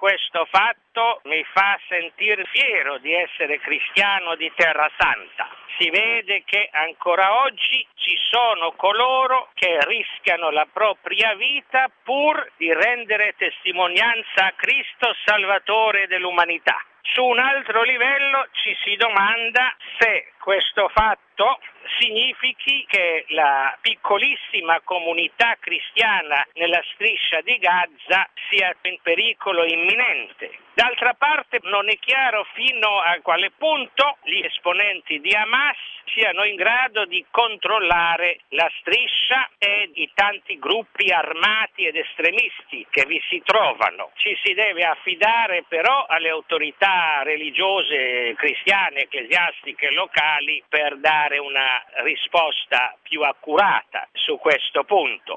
questo fatto mi fa sentire fiero di essere cristiano di Terra Santa. Si vede che ancora oggi ci sono coloro che rischiano la propria vita pur di rendere testimonianza a Cristo Salvatore dell'umanità. Su un altro livello ci si domanda se questo fatto significhi che la piccolissima comunità cristiana nella striscia di Gaza sia in pericolo imminente. D'altra parte non è chiaro fino a quale punto gli esponenti di Hamas siano in grado di controllare la striscia e i tanti gruppi armati ed estremisti che vi si trovano. Ci si deve affidare però alle autorità religiose cristiane, ecclesiastiche locali per dare una risposta più accurata su questo punto.